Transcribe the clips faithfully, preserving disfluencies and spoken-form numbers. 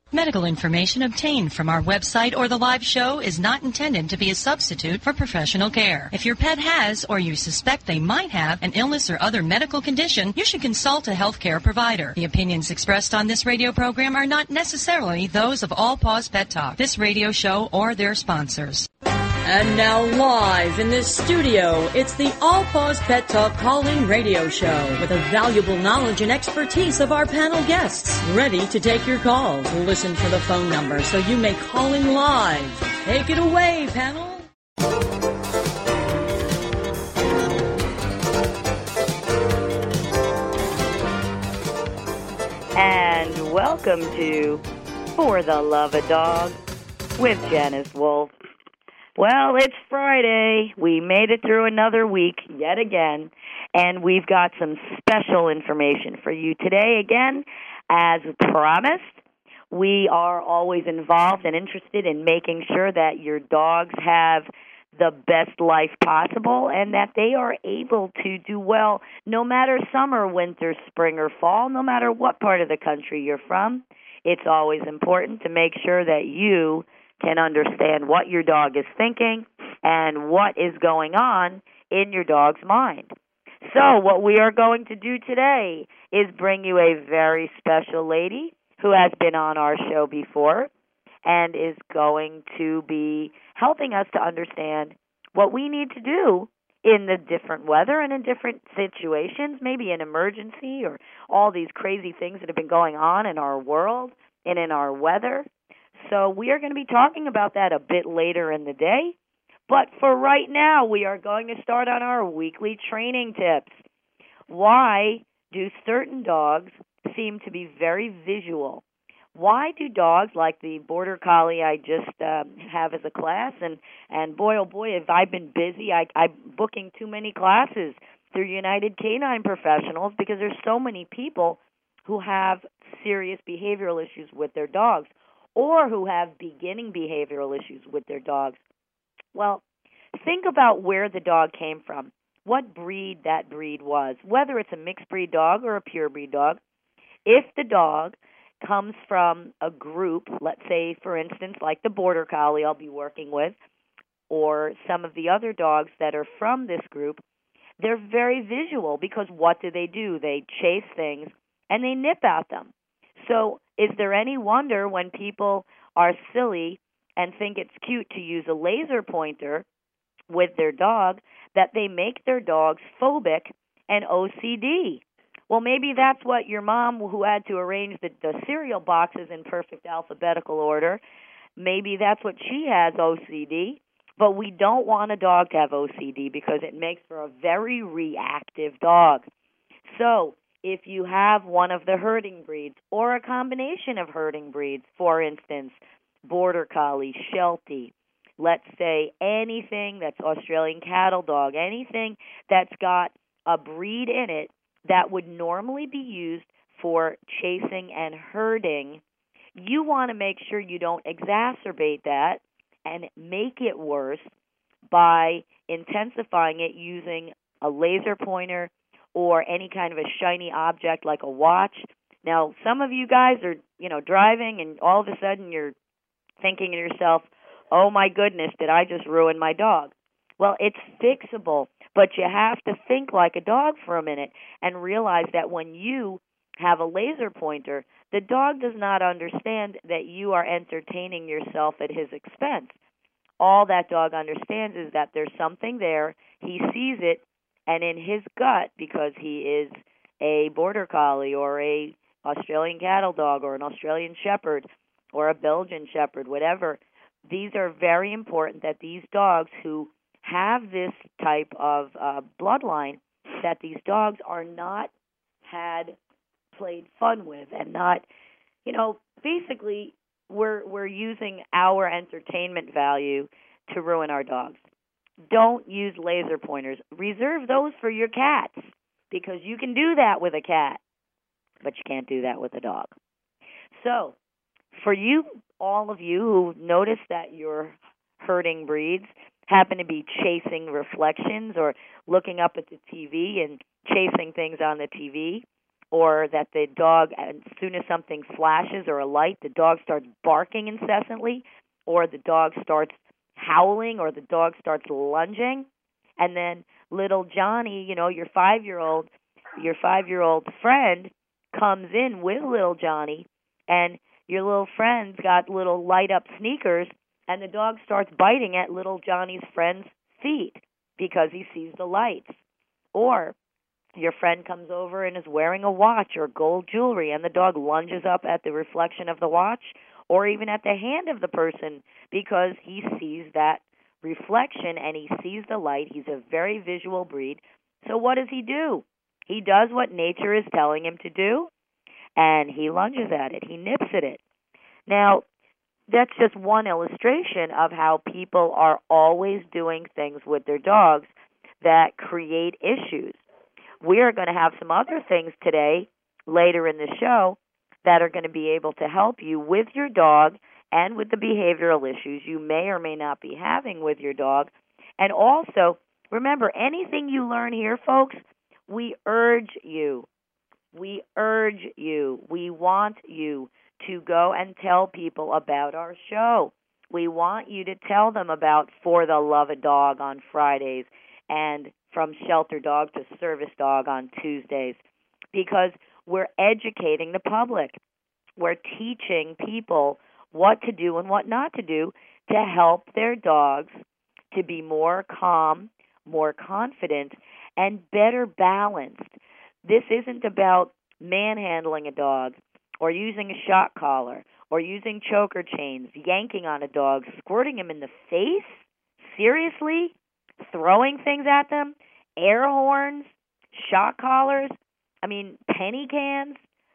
Medical information obtained from our website or the live show is not intended to be a substitute for professional care. If your pet has or you suspect they might have an illness or other medical condition, you should consult a healthcare provider. The opinions expressed on this radio program are not necessarily those of All Paws Pet Talk, this radio show, or their sponsors. And now live in this studio, it's the All Paws Pet Talk call-in radio show with the valuable knowledge and expertise of our panel guests, ready to take your calls. Listen for the phone number so you may call in live. Take it away, panel. And welcome to For the Love of Dog with Janice Wolf. Well, it's Friday. We made it through another week yet again, and we've got some special information for you today. Again, as promised, we are always involved and interested in making sure that your dogs have the best life possible and that they are able to do well no matter summer, winter, spring, or fall, no matter what part of the country you're from. It's always important to make sure that you can understand what your dog is thinking and what is going on in your dog's mind. So what we are going to do today is bring you a very special lady who has been on our show before and is going to be helping us to understand what we need to do in the different weather and in different situations, maybe an emergency or all these crazy things that have been going on in our world and in our weather. So we are going to be talking about that a bit later in the day. But for right now, we are going to start on our weekly training tips. Why do certain dogs seem to be very visual? Why do dogs like the Border Collie I just uh, have as a class, and, and boy, oh boy, have I been busy. I, I'm booking too many classes through United Canine Professionals because there's so many people who have serious behavioral issues with their dogs, or who have beginning behavioral issues with their dogs. Well, think about where the dog came from, what breed that breed was, whether it's a mixed breed dog or a pure breed dog. If the dog comes from a group, let's say, for instance, like the Border Collie I'll be working with, or some of the other dogs that are from this group, they're very visual because what do they do? They chase things and they nip at them. So is there any wonder when people are silly and think it's cute to use a laser pointer with their dog that they make their dogs phobic and O C D? Well, maybe that's what your mom, who had to arrange the, the cereal boxes in perfect alphabetical order, maybe that's what she has, O C D. But we don't want a dog to have O C D because it makes for a very reactive dog. So if you have one of the herding breeds or a combination of herding breeds, for instance, Border Collie, Sheltie, let's say anything that's Australian cattle dog, anything that's got a breed in it that would normally be used for chasing and herding, you want to make sure you don't exacerbate that and make it worse by intensifying it using a laser pointer or any kind of a shiny object like a watch. Now, some of you guys are, you know, driving and all of a sudden you're thinking to yourself, oh my goodness, did I just ruin my dog? Well, it's fixable, but you have to think like a dog for a minute and realize that when you have a laser pointer, the dog does not understand that you are entertaining yourself at his expense. All that dog understands is that there's something there, he sees it, and in his gut, because he is a Border Collie or a Australian cattle dog or an Australian Shepherd or a Belgian Shepherd, whatever, these are very important that these dogs who have this type of uh, bloodline, that these dogs are not had played fun with and not, you know, basically we're we're using our entertainment value to ruin our dogs. Don't use laser pointers. Reserve those for your cats because you can do that with a cat, but you can't do that with a dog. So for you, all of you who notice that your herding breeds happen to be chasing reflections or looking up at the T V and chasing things on the T V, or that the dog, as soon as something flashes or a light, the dog starts barking incessantly, or the dog starts howling, or the dog starts lunging, and then little Johnny, you know, your five-year-old, your five-year-old friend comes in with little Johnny, and your little friend's got little light-up sneakers, and the dog starts biting at little Johnny's friend's feet because he sees the lights. Or your friend comes over and is wearing a watch or gold jewelry, and the dog lunges up at the reflection of the watch or even at the hand of the person because he sees that reflection and he sees the light. He's a very visual breed. So what does he do? He does what nature is telling him to do, and he lunges at it. He nips at it. Now, that's just one illustration of how people are always doing things with their dogs that create issues. We are going to have some other things today, later in the show, that are going to be able to help you with your dog and with the behavioral issues you may or may not be having with your dog. And also, remember, anything you learn here, folks, we urge you. We urge you. We want you to go and tell people about our show. We want you to tell them about For the Love of Dog on Fridays and From Shelter Dog to Service Dog on Tuesdays, because we're educating the public. We're teaching people what to do and what not to do to help their dogs to be more calm, more confident, and better balanced. This isn't about manhandling a dog or using a shock collar or using choker chains, yanking on a dog, squirting him in the face. Seriously? Throwing things at them? Air horns? Shock collars? I mean, penny cans?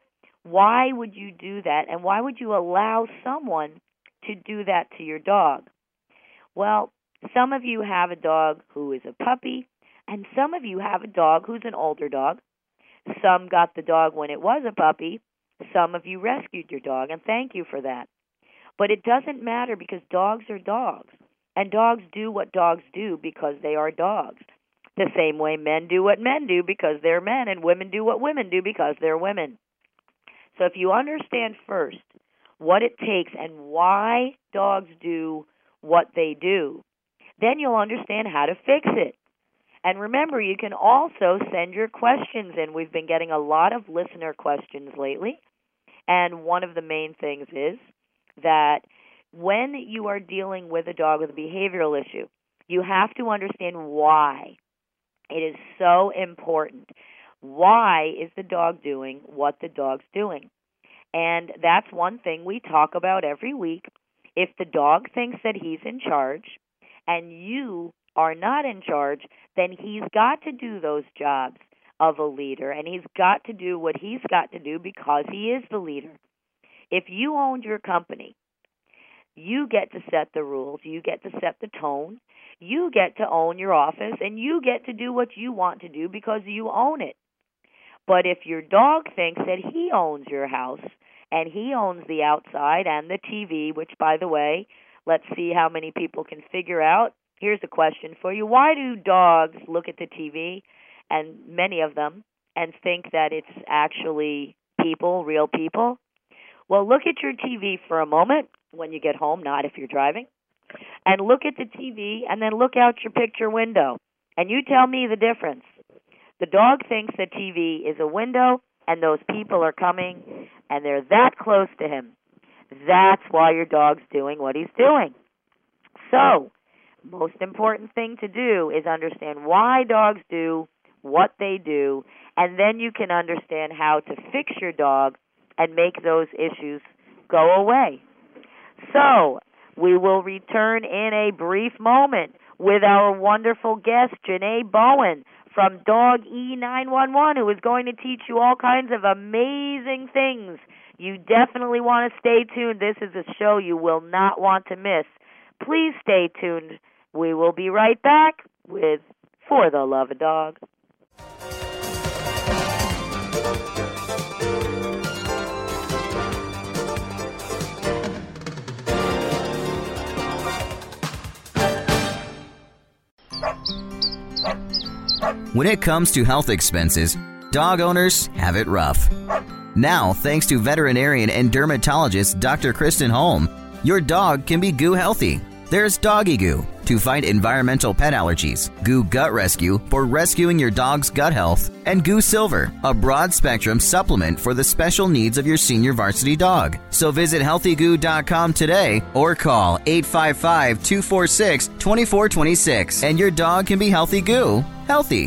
Why would you do that, and why would you allow someone to do that to your dog? Well, some of you have a dog who is a puppy, and some of you have a dog who's an older dog. Some got the dog when it was a puppy. Some of you rescued your dog, and thank you for that. But it doesn't matter, because dogs are dogs, and dogs do what dogs do because they are dogs. The same way men do what men do because they're men, and women do what women do because they're women. So if you understand first what it takes and why dogs do what they do, then you'll understand how to fix it. And remember, you can also send your questions in. We've been getting a lot of listener questions lately, and one of the main things is that when you are dealing with a dog with a behavioral issue, you have to understand why. It is so important. Why is the dog doing what the dog's doing? And that's one thing we talk about every week. If the dog thinks that he's in charge and you are not in charge, then he's got to do those jobs of a leader, and he's got to do what he's got to do because he is the leader. If you owned your company, you get to set the rules, you get to set the tone, you get to own your office, and you get to do what you want to do because you own it. But if your dog thinks that he owns your house, and he owns the outside and the T V, which, by the way, let's see how many people can figure out. Here's a question for you. Why do dogs look at the T V, and many of them, and think that it's actually people, real people? Well, look at your T V for a moment when you get home, not if you're driving, and look at the T V, and then look out your picture window, and you tell me the difference. The dog thinks the T V is a window, and those people are coming, and they're that close to him. That's why your dog's doing what he's doing. So, most important thing to do is understand why dogs do what they do, and then you can understand how to fix your dog and make those issues go away. So, we will return in a brief moment with our wonderful guest, Janae Bowen, from Dog E nine one one, who is going to teach you all kinds of amazing things. You definitely want to stay tuned. This is a show you will not want to miss. Please stay tuned. We will be right back with For the Love of Dog. When it comes to health expenses, Dog owners have it rough. Now, thanks to veterinarian and dermatologist Doctor Kristen Holm, your dog can be goo healthy. There's Doggy Goo to fight environmental pet allergies, Goo Gut Rescue for rescuing your dog's gut health, and Goo Silver, a broad-spectrum supplement for the special needs of your senior varsity dog. So visit healthy goo dot com today or call eight five five, two four six, two four two six and your dog can be healthy goo, healthy.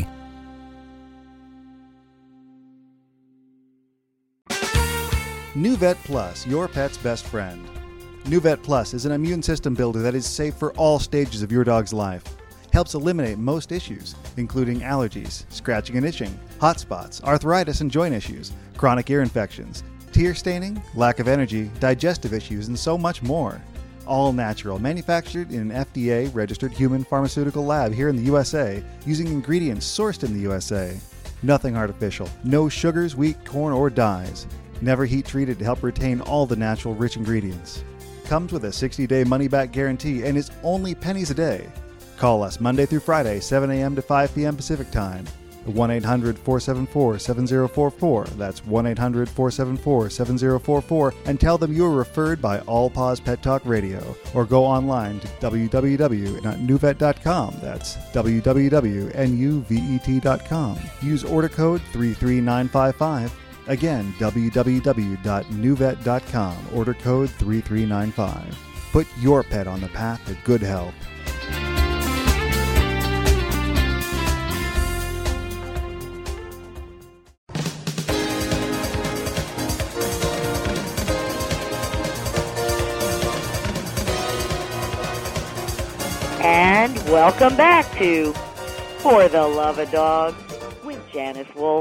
NuVet Plus, your pet's best friend. NuVet Plus is an immune system builder that is safe for all stages of your dog's life. Helps eliminate most issues, including allergies, scratching and itching, hot spots, arthritis and joint issues, chronic ear infections, tear staining, lack of energy, digestive issues, and so much more. All natural, manufactured in an F D A-registered human pharmaceutical lab here in the U S A, using ingredients sourced in the U S A. Nothing artificial, no sugars, wheat, corn, or dyes. Never heat treated to help retain all the natural rich ingredients. Comes with a sixty-day money-back guarantee and is only pennies a day. Call us Monday through Friday, seven a.m. to five p.m. Pacific Time. one eight hundred, four seven four, seven zero four four. That's one eight hundred, four seven four, seven zero four four. And tell them you were referred by All Paws Pet Talk Radio. Or go online to w w w dot nuvet dot com. That's w w w dot nuvet dot com. Use order code three three nine five five. Again, w w w dot nuvet dot com, order code three three nine five. Put your pet on the path to good health. And welcome back to For the Love of Dogs with Janice Wolf.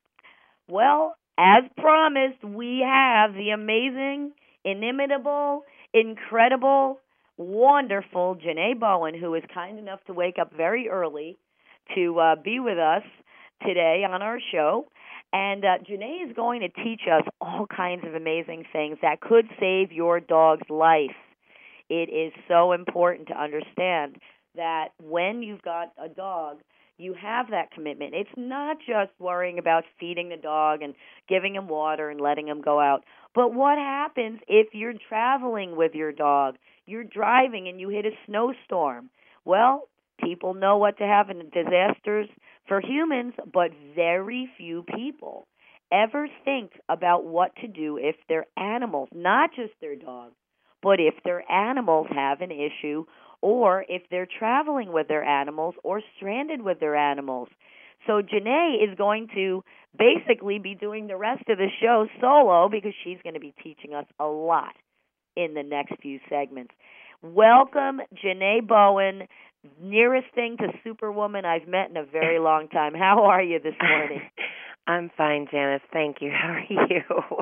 Well, as promised, we have the amazing, inimitable, incredible, wonderful Janae Bowen, who is kind enough to wake up very early to uh, be with us today on our show. And uh, Janae is going to teach us all kinds of amazing things that could save your dog's life. It is so important to understand that when you've got a dog, you have that commitment. It's not just worrying about feeding the dog and giving him water and letting him go out. But what happens if you're traveling with your dog, you're driving and you hit a snowstorm? Well, people know what to have in disasters for humans, but very few people ever think about what to do if their animals, not just their dog, but if their animals have an issue, or if they're traveling with their animals or stranded with their animals. So Janae is going to basically be doing the rest of the show solo because she's going to be teaching us a lot in the next few segments. Welcome, Janae Bowen, nearest thing to Superwoman I've met in a very long time. How are you this morning? I'm fine, Janice. Thank you. How are you?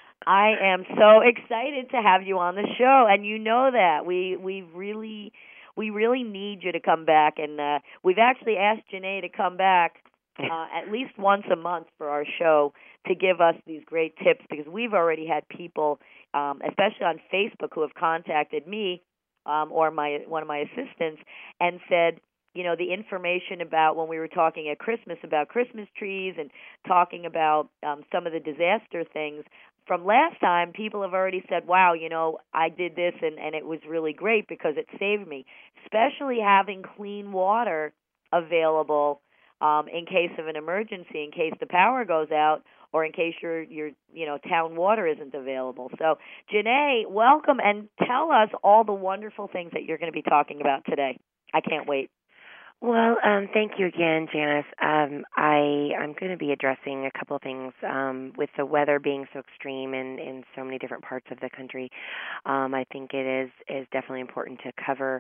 I am so excited to have you on the show, and you know that we we really we really need you to come back, and uh, we've actually asked Janae to come back uh, at least once a month for our show to give us these great tips, because we've already had people, um, especially on Facebook, who have contacted me um, or my one of my assistants and said, you know, the information about when we were talking at Christmas about Christmas trees and talking about um, some of the disaster things from last time, people have already said, wow, you know, I did this and, and it was really great because it saved me, especially having clean water available um, in case of an emergency, in case the power goes out, or in case your, your you know, town water isn't available. So, Janae, welcome, and tell us all the wonderful things that you're going to be talking about today. I can't wait. Well, um, thank you again, Janice. Um, I, I'm going to be addressing a couple of things um, with the weather being so extreme in, in so many different parts of the country. Um, I think it is, is definitely important to cover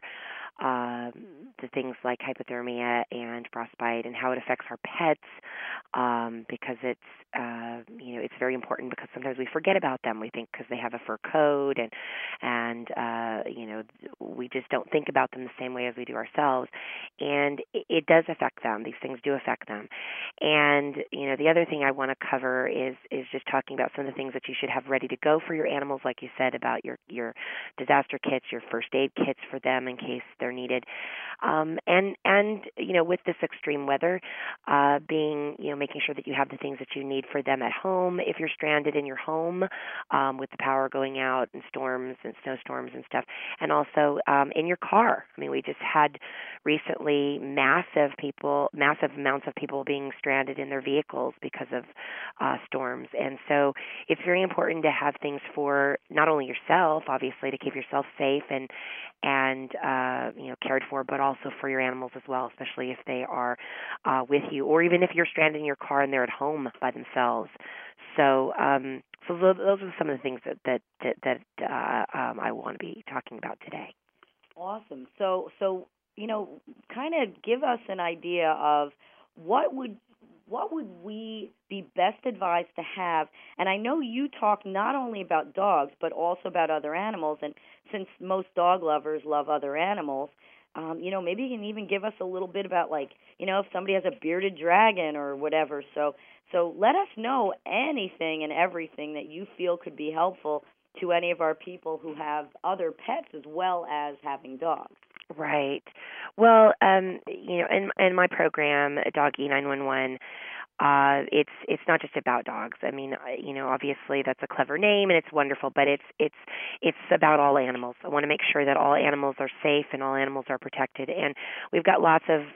uh, the things like hypothermia and frostbite and how it affects our pets, um, because it's uh, you know it's very important, because sometimes we forget about them. We think because they have a fur coat and and uh, you know we just don't think about them the same way as we do ourselves. And it, it does affect them. These things do affect them. And, you know, the other thing I want to cover is is just talking about some of the things that you should have ready to go for your animals, like you said, about your, your disaster kits, your first aid kits for them in case they're needed. Um, and, and, you know, with this extreme weather, uh, being, you know, making sure that you have the things that you need for them at home if you're stranded in your home, um, with the power going out and storms and snowstorms and stuff, and also um, in your car. I mean, we just had recently massive people, massive amounts of people being stranded in their vehicles because of uh, storms. And so it's very important to have things for not only yourself, obviously, to keep yourself safe and, and uh, you know, cared for, but also for your animals as well, especially if they are uh, with you, or even if you're stranded in your car and they're at home by themselves. So, um, so those are some of the things that that that, that uh, um, I want to be talking about today. Awesome. So, so you know, kind of give us an idea of what would what would we be best advised to have? And I know you talk not only about dogs, but also about other animals. And since most dog lovers love other animals, um, you know, maybe you can even give us a little bit about, like, you know, if somebody has a bearded dragon or whatever. So, so let us know anything and everything that you feel could be helpful to any of our people who have other pets as well as having dogs. Right. Well, um, you know, in in my program, Doggy nine one one, uh, it's it's not just about dogs. I mean, you know, obviously that's a clever name and it's wonderful, but it's it's it's about all animals. I want to make sure that all animals are safe and all animals are protected. And we've got lots of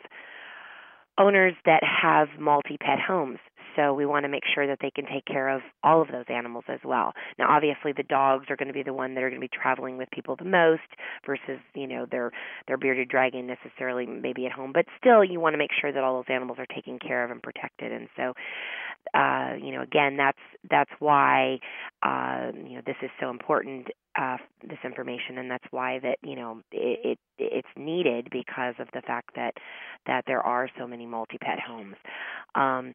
owners that have multi-pet homes. So we want to make sure that they can take care of all of those animals as well. Now, obviously, the dogs are going to be the one that are going to be traveling with people the most versus, you know, their their bearded dragon necessarily maybe at home. But still, you want to make sure that all those animals are taken care of and protected. And so, uh, you know, again, that's that's why, uh, you know, this is so important, uh, this information, and that's why that, you know, it, it it's needed because of the fact that that there are so many multi-pet homes. Um,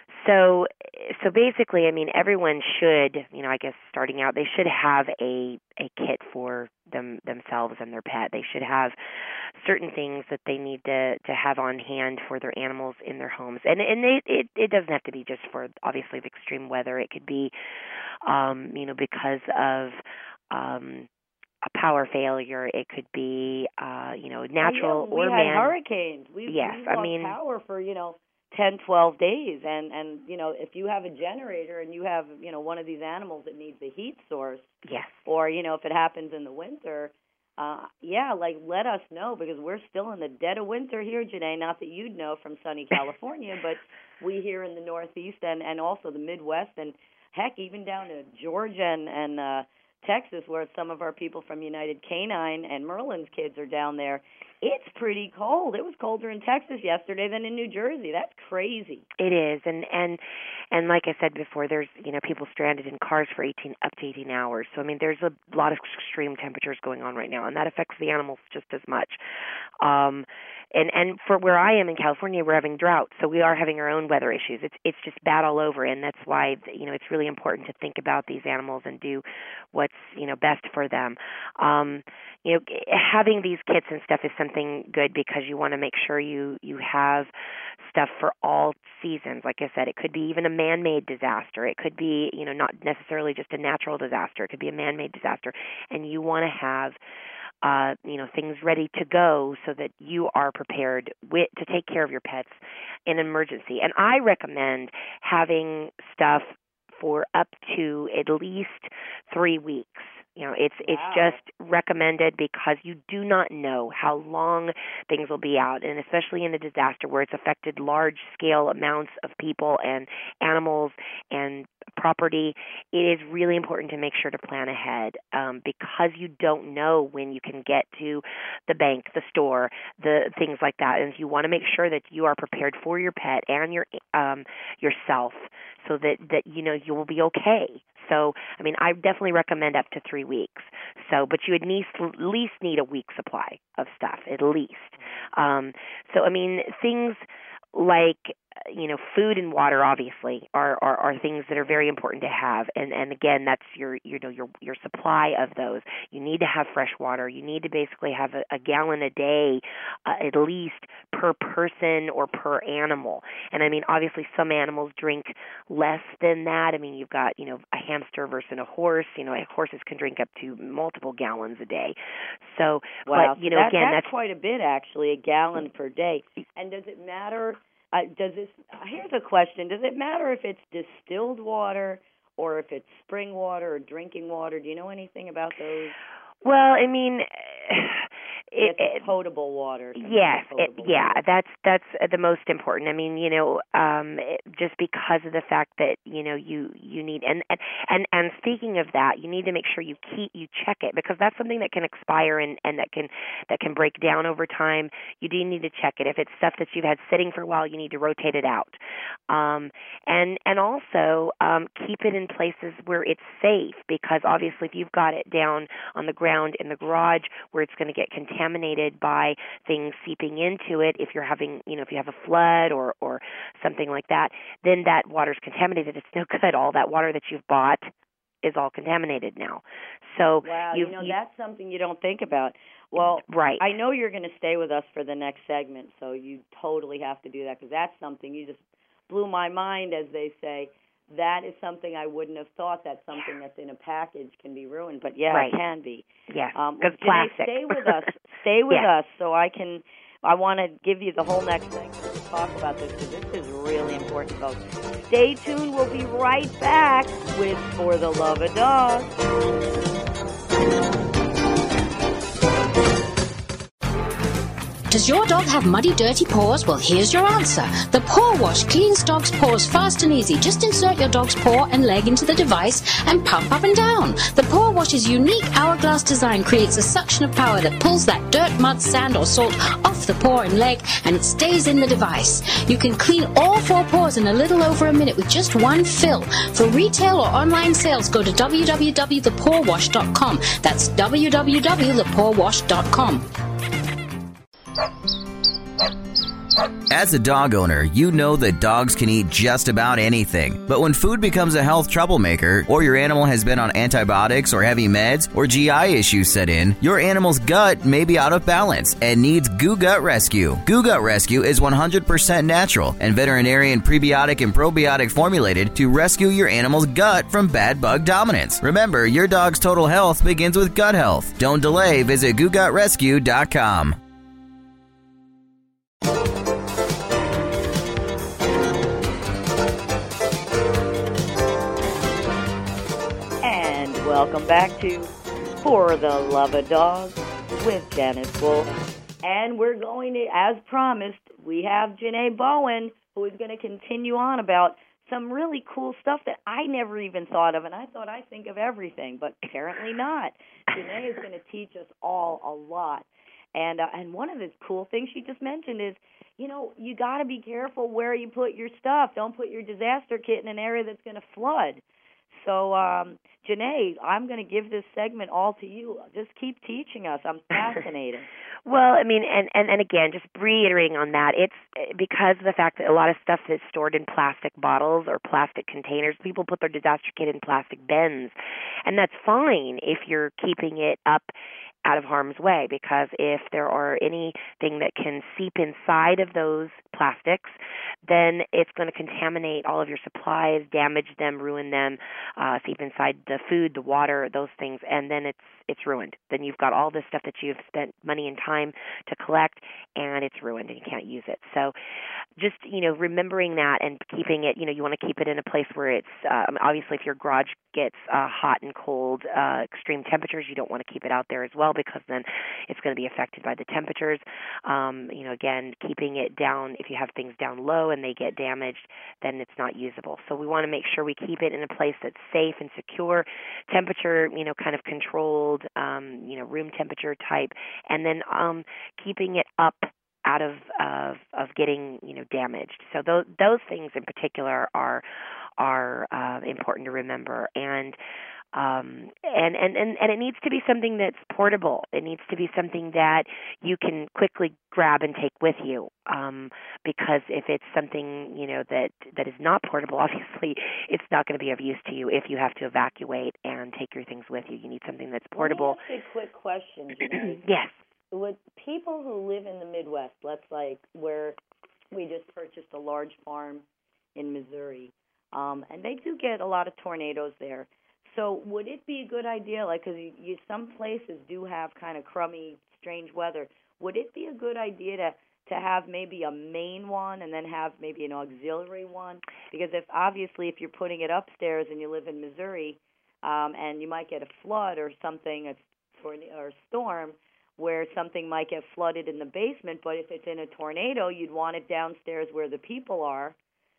So, so basically, I mean, everyone should, you know, I guess starting out, they should have a, a kit for them themselves and their pet. They should have certain things that they need to, to have on hand for their animals in their homes. And and they, it, it doesn't have to be just for, obviously, the extreme weather. It could be, um, you know, because of um, a power failure. It could be, uh, you know, natural oh, yeah, we or had man. hurricanes. We, yes, we lost I mean, power for, you know, ten, twelve days. And, and, you know, if you have a generator and you have, you know, one of these animals that needs a heat source, yes, or, you know, if it happens in the winter, uh, yeah, like, let us know, because we're still in the dead of winter here, Janae. Not that you'd know from sunny California, but we here in the Northeast and, and also the Midwest, and, heck, even down to Georgia and, and uh, Texas, where some of our people from United Canine and Merlin's kids are down there. It's pretty cold. It was colder in Texas yesterday than in New Jersey. That's crazy. It is, and and and like I said before, there's, you know, people stranded in cars for eighteen up to eighteen hours. So I mean, there's a lot of extreme temperatures going on right now, and that affects the animals just as much. Um, and and for where I am in California, we're having drought, so we are having our own weather issues. It's it's just bad all over, and that's why, you know, it's really important to think about these animals and do what's, you know, best for them. Um, you know, having these kits and stuff is something good because you want to make sure you you have stuff for all seasons. Like I said, it could be even a man-made disaster. It could be, you know, not necessarily just a natural disaster. It could be a man-made disaster, and you want to have Uh, you know, things ready to go so that you are prepared with, to take care of your pets in an emergency. And I recommend having stuff for up to at least three weeks. You know, it's Wow. it's just recommended because you do not know how long things will be out, and especially in a disaster where it's affected large-scale amounts of people and animals and property, it is really important to make sure to plan ahead um, because you don't know when you can get to the bank, the store, the things like that, and you want to make sure that you are prepared for your pet and your um, yourself so that, that you know you will be okay. So, I mean, I definitely recommend up to three weeks. So, but you would need, at least need a week supply of stuff, at least. Um, so, I mean, things like you know, food and water obviously are, are, are things that are very important to have. And, and again, that's your, you know, your, your supply of those. You need to have fresh water. You need to basically have a, a gallon a day, uh, at least per person or per animal. And I mean, obviously some animals drink less than that. I mean, you've got, you know, a hamster versus a horse. You know, horses can drink up to multiple gallons a day. So, wow. but, you know, that, again, that's, that's quite a bit, actually, a gallon per day. And does it matter? Uh, does this? Here's a question: does it matter if it's distilled water or if it's spring water or drinking water? Do you know anything about those? Well, I mean, It, it, it's potable water. Yes, potable it, yeah, water. that's that's the most important. I mean, you know, um, it, just because of the fact that you know you you need and, and and and speaking of that, you need to make sure you keep you check it because that's something that can expire and, and that can that can break down over time. You do need to check it. If it's stuff that you've had sitting for a while, you need to rotate it out, um, and and also um, keep it in places where it's safe because obviously if you've got it down on the ground in the garage where it's going to get contaminated. Contaminated by things seeping into it. If you're having, you know, if you have a flood or, or something like that, then that water's contaminated. It's no good. All that water that you've bought is all contaminated now. So wow, you know, you, that's something you don't think about. Well, right. I know you're going to stay with us for the next segment, so you totally have to do that because that's something you just blew my mind, as they say. That is something I wouldn't have thought that something that's in a package can be ruined, but yeah, right. it can be. Yes, um, because well, Janae, plastic. stay with us. Stay with yes. us so I can. I want to give you the whole next segment to talk about this because this is really important, folks. Stay tuned. We'll be right back with For the Love of Dogs. Does your dog have muddy, dirty paws? Well, here's your answer. The Paw Wash cleans dog's paws fast and easy. Just insert your dog's paw and leg into the device and pump up and down. The Paw Wash's unique hourglass design creates a suction of power that pulls that dirt, mud, sand, or salt off the paw and leg, and it stays in the device. You can clean all four paws in a little over a minute with just one fill. For retail or online sales, go to w w w dot the paw wash dot com. That's w w w dot the paw wash dot com. As a dog owner, you know that dogs can eat just about anything. But when food becomes a health troublemaker, or your animal has been on antibiotics or heavy meds, or G I issues set in, your animal's gut may be out of balance and needs Goo Gut Rescue. Goo Gut Rescue is one hundred percent natural and veterinarian prebiotic and probiotic formulated to rescue your animal's gut from bad bug dominance. Remember, your dog's total health begins with gut health. Don't delay. Visit goo gut rescue dot com. Welcome back to For the Love of Dogs with Janice Wolf. And we're going to, as promised, we have Janae Bowen, who is going to continue on about some really cool stuff that I never even thought of. And I thought I think of everything, but apparently not. Janae is going to teach us all a lot. And uh, and one of the cool things she just mentioned is, you know, you got to be careful where you put your stuff. Don't put your disaster kit in an area that's going to flood. So, um, Janae, I'm going to give this segment all to you. Just keep teaching us. I'm fascinated. Well, I mean, and, and, and again, just reiterating on that, it's because of the fact that a lot of stuff is stored in plastic bottles or plastic containers. People put their disaster kit in plastic bins, and that's fine if you're keeping it up out of harm's way, because if there are anything that can seep inside of those plastics, then it's going to contaminate all of your supplies, damage them, ruin them, uh, seep inside the food, the water, those things, and then it's it's ruined. Then you've got all this stuff that you've spent money and time to collect, and it's ruined, and you can't use it. So just, you know, remembering that and keeping it, you know, you want to keep it in a place where it's, um, obviously if your garage gets uh, hot and cold, uh, extreme temperatures, you don't want to keep it out there as well, because then it's going to be affected by the temperatures. Um, you know, again, keeping it down, if you have things down low and they get damaged, then it's not usable. So we want to make sure we keep it in a place that's safe and secure, temperature, you know, kind of controlled, um, you know, room temperature type, and then um, keeping it up out of, of of getting, you know, damaged. So those those things in particular are are uh, important to remember. And Um, and, and, and, and it needs to be something that's portable. It needs to be something that you can quickly grab and take with you. Um, because if it's something, you know, that, that is not portable, obviously it's not going to be of use to you if you have to evacuate and take your things with you. You need something that's portable. Let me ask you a quick question, Janae. Yes. With people who live in the Midwest, let's like where we just purchased a large farm in Missouri, um, and they do get a lot of tornadoes there. So would it be a good idea, like, because you, you, some places do have kind of crummy, strange weather, would it be a good idea to, to have maybe a main one and then have maybe an auxiliary one? Because if obviously if you're putting it upstairs and you live in Missouri, um, and you might get a flood or something, a tornado or a storm, where something might get flooded in the basement, but if it's in a tornado, you'd want it downstairs where the people are,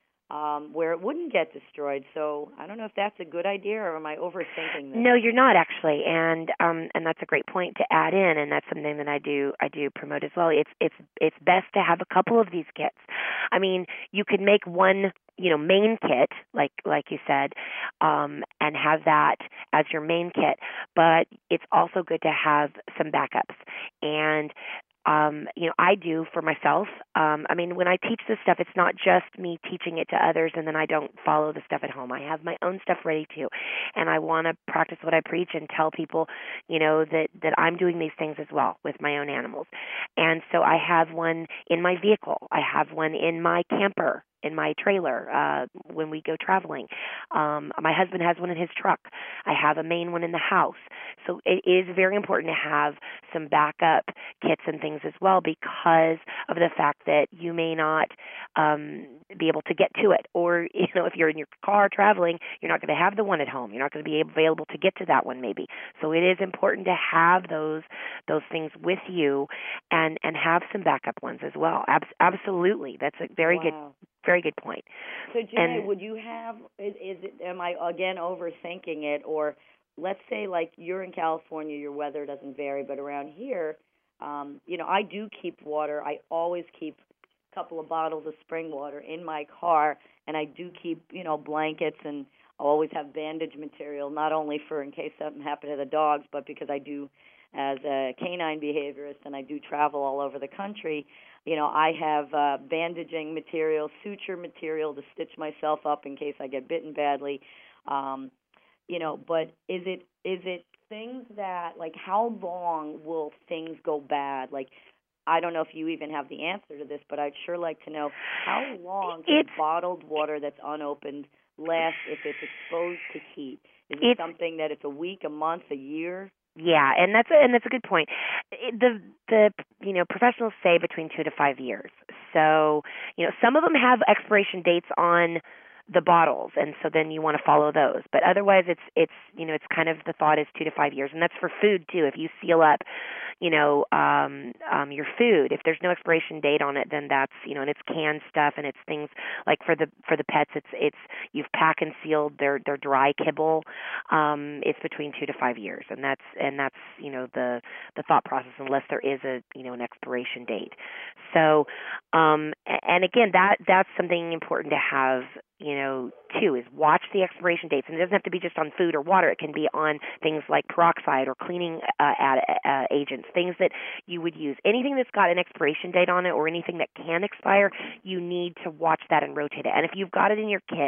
um, where it wouldn't get destroyed. So I don't know if that's a good idea, or am I overthinking this? No, you're not actually, and um, and that's a great point to add in, and that's something that I do I do promote as well. It's it's it's best to have a couple of these kits. I mean, you could make one, you know, main kit, like like you said, um, and have that as your main kit. But it's also good to have some backups. And um, you know, I do for myself. Um, I mean, when I teach this stuff, it's not just me teaching it to others and then I don't follow the stuff at home. I have my own stuff ready too, and I want to practice what I preach and tell people, you know, that that I'm doing these things as well with my own animals. And so I have one in my vehicle. I have one in my camper, in my trailer uh, when we go traveling. Um, my husband has one in his truck. I have a main one in the house. So it is very important to have some backup kits and things as well, because of the fact that you may not um, be able to get to it. Or, you know, if you're in your car traveling, you're not going to have the one at home. You're not going to be available to get to that one maybe. So it is important to have those those things with you and, and have some backup ones as well. Ab- absolutely. That's a very Wow. good Very good point. So, Janae, And- would you have, is, is it, am I, again, overthinking it? Or let's say, like, you're in California, your weather doesn't vary, but around here, um, you know, I do keep water. I always keep a couple of bottles of spring water in my car, and I do keep, you know, blankets, and I always have bandage material, not only for in case something happened to the dogs, but because I do, as a canine behaviorist, and I do travel all over the country, you know, I have uh, bandaging material, suture material to stitch myself up in case I get bitten badly. Um, you know, but is it is it things that, like, how long will things go bad? Like, I don't know if you even have the answer to this, but I'd sure like to know how long can It's- bottled water that's unopened last if it's exposed to heat? Is it It's- something that it's a week, a month, a year? Yeah, and that's a, and that's a good point. It, the the you know professionals say between two to five years. So you know some of them have expiration dates on the bottles, and so then you want to follow those. But otherwise, it's it's you know it's kind of the thought is two to five years, and that's for food too. If you seal up, you know, um, um, your food, if there's no expiration date on it, then that's you know, and it's canned stuff, and it's things like for the for the pets, it's it's you've pack and sealed their their dry kibble. Um, it's between two to five years, and that's and that's you know the the thought process, unless there is a you know an expiration date. So, um, and again, that that's something important to have. You know, too, is watch the expiration dates. And it doesn't have to be just on food or water. It can be on things like peroxide or cleaning uh, ad, uh, agents, things that you would use. Anything that's got an expiration date on it or anything that can expire, you need to watch that and rotate it. And if you've got it in your kit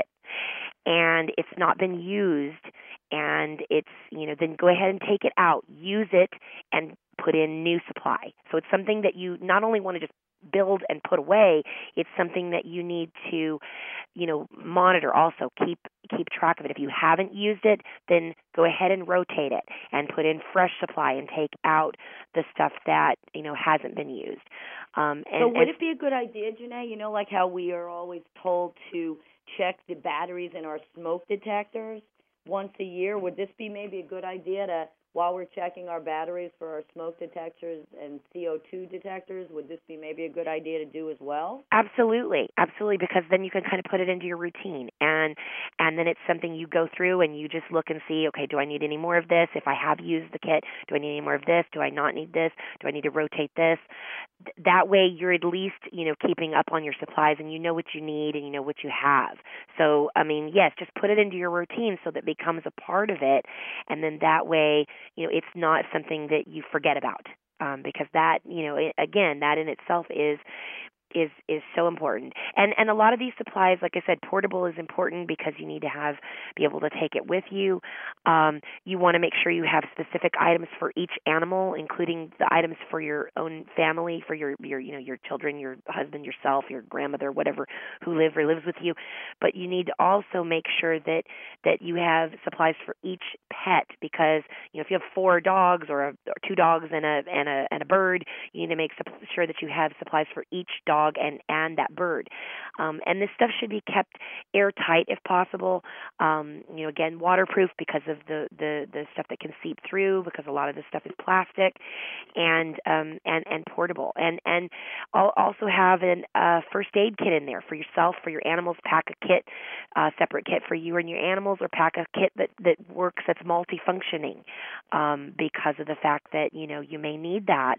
and it's not been used and it's, you know, then go ahead and take it out, use it, and put in new supply. So it's something that you not only want to just build and put away, it's something that you need to, you know, monitor also, keep keep track of it. If you haven't used it, then go ahead and rotate it and put in fresh supply and take out the stuff that, you know, hasn't been used. Um, and, so would and, it be a good idea, Janae, you know, like how we are always told to check the batteries in our smoke detectors once a year? Would this be maybe a good idea to while we're checking our batteries for our smoke detectors and C O two detectors, would this be maybe a good idea to do as well? Absolutely, absolutely, because then you can kind of put it into your routine, and and then it's something you go through and you just look and see, okay, do I need any more of this? If I have used the kit, do I need any more of this? Do I not need this? Do I need to rotate this? That way you're at least, you know, keeping up on your supplies and you know what you need and you know what you have. So, I mean, yes, just put it into your routine so that it becomes a part of it, and then that way, you know, it's not something that you forget about, um, because that, you know, it, again, that in itself is is is so important. And and a lot of these supplies, like I said, portable is important because you need to have be able to take it with you. Um, you want to make sure you have specific items for each animal, including the items for your own family, for your, your you know your children, your husband, yourself, your grandmother, whatever, who live or lives with you. But you need to also make sure that that you have supplies for each pet, because you know if you have four dogs or, a, or two dogs and a and a and a bird, you need to make sure that you have supplies for each dog and, and that bird. Um, and this stuff should be kept airtight if possible. Um, you know, again, waterproof because of the, the, the stuff that can seep through, because a lot of this stuff is plastic, and um, and, and portable. And and I'll also have a uh, first aid kit in there for yourself, for your animals. Pack a kit, uh, separate kit for you and your animals, or pack a kit that, that works, that's multifunctioning, um, because of the fact that, you know, you may need that,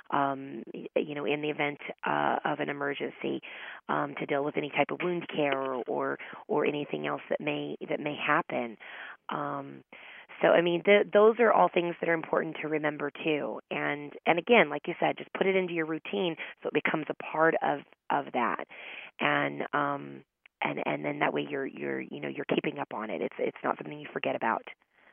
um, you know, in the event uh, of an emergency, um, to deal with any type of wound care or, or or anything else that may that may happen. Um, so, I mean, the, those are all things that are important to remember too. And and again, like you said, just put it into your routine so it becomes a part of, of that. And um, and and then that way you're you're you know you're keeping up on it. It's it's not something you forget about.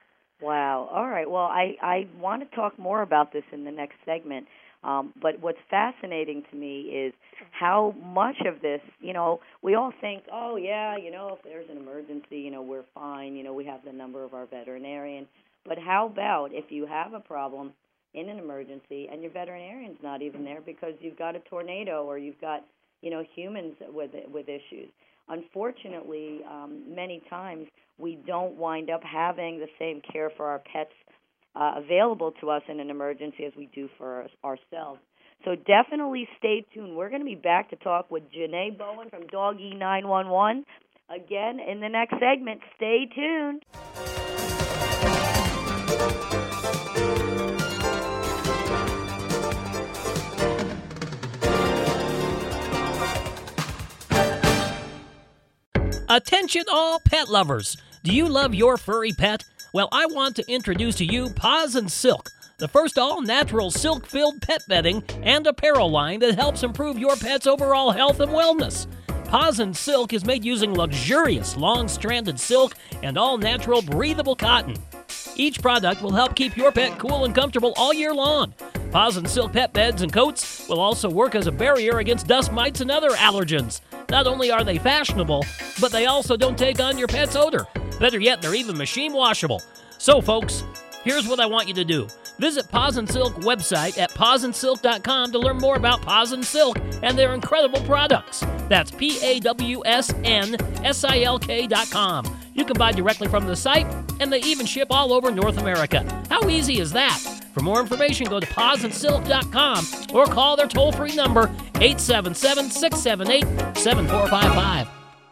Wow. All right. Well, I, I want to talk more about this in the next segment. Um, but what's fascinating to me is how much of this, you know, we all think, oh, yeah, you know, if there's an emergency, you know, we're fine. You know, we have the number of our veterinarian. But how about if you have a problem in an emergency and your veterinarian's not even there because you've got a tornado or you've got, you know, humans with with issues? Unfortunately, um, many times we don't wind up having the same care for our pets uh, available to us in an emergency as we do for us, ourselves. So definitely stay tuned. We're going to be back to talk with Janae Bowen from Doggy nine one one again in the next segment. Stay tuned. Attention all pet lovers! Do you love your furry pet? Well, I want to introduce to you Paws and Silk, the first all-natural silk-filled pet bedding and apparel line that helps improve your pet's overall health and wellness. Paws and Silk is made using luxurious long-stranded silk and all-natural breathable cotton. Each product will help keep your pet cool and comfortable all year long. Paws and Silk pet beds and coats will also work as a barrier against dust mites and other allergens. Not only are they fashionable, but they also don't take on your pet's odor. Better yet, they're even machine washable. So, folks, here's what I want you to do. Visit Paws and Silk website at paws and silk dot com to learn more about Paws and Silk and their incredible products. That's P A W S N S I L K dot com. You can buy directly from the site, and they even ship all over North America. How easy is that? For more information, go to paws and silk dot com or call their toll-free number, eight seven seven, six seven eight, seven four five five.